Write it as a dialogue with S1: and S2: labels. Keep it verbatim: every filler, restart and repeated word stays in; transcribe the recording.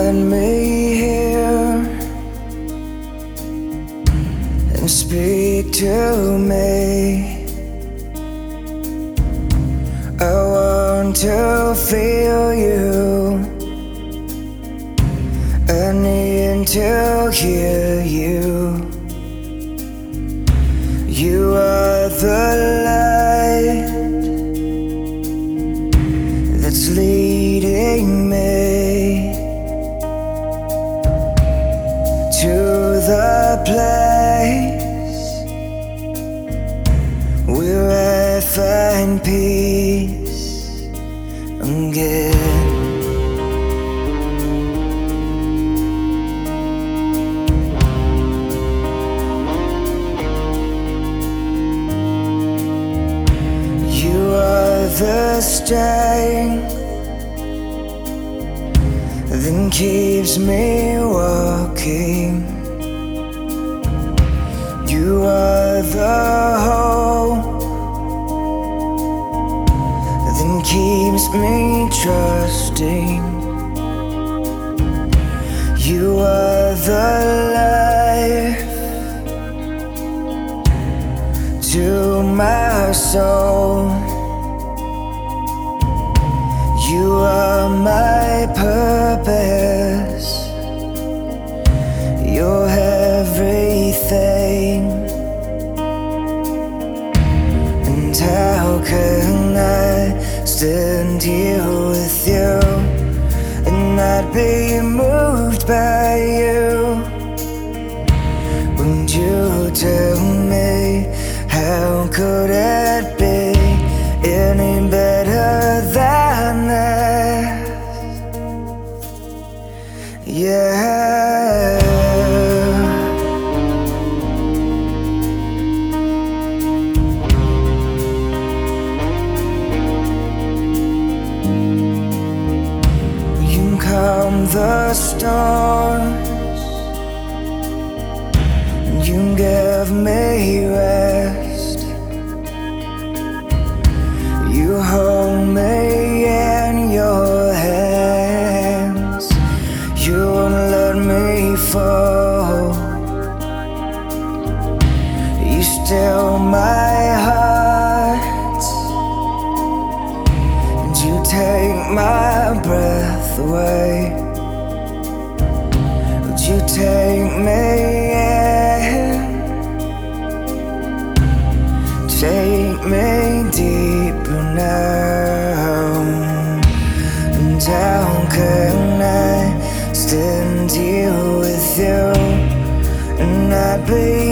S1: let me hear and speak to me. I want to feel you. I need to hear you. You are the light that's leading me to the place where I find peace again. You are the strength that keeps me walking. You are the hope that keeps me trusting. You are the life to my soul. You are my purpose. You're everything. And how can I stand here with you and not be moved by you? Won't you tell me, how could it be any better than this? Yeah. You calm the storms, you give me rest. You hold me in your hands. You won't let me fall. You still my heart, and you take my breath away. Would you take me in, take me deeper now? And how can I stand here with you and not be